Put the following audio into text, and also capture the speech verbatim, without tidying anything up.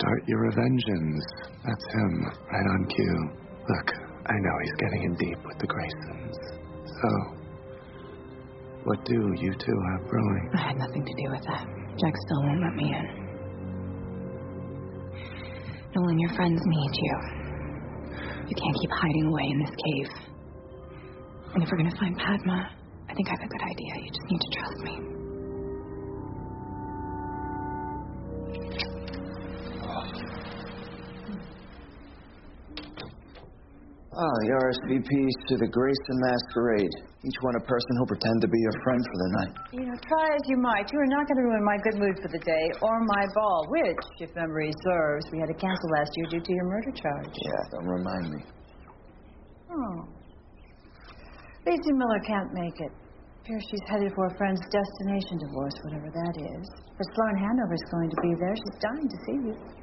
Start your revengeance. That's him, right on cue. Look, I know he's getting in deep with the Graysons. So, what do you two have brewing? I had nothing to do with that. Jack still won't let me in. Nolan, your friends need you. You can't keep hiding away in this cave. And if we're gonna find Padma, I think I have a good idea. You just need to trust me. Ah, the R S V Ps to the Grayson Masquerade. Each one a person who'll pretend to be your friend for the night. You know, try as you might, you are not going to ruin my good mood for the day or my ball, which, if memory serves, we had to cancel last year due to your murder charge. Yeah, don't remind me. Oh. Lacey Miller can't make it. Fears she's headed for a friend's destination divorce, whatever that is. But Sloan Hanover's going to be there. She's dying to see you.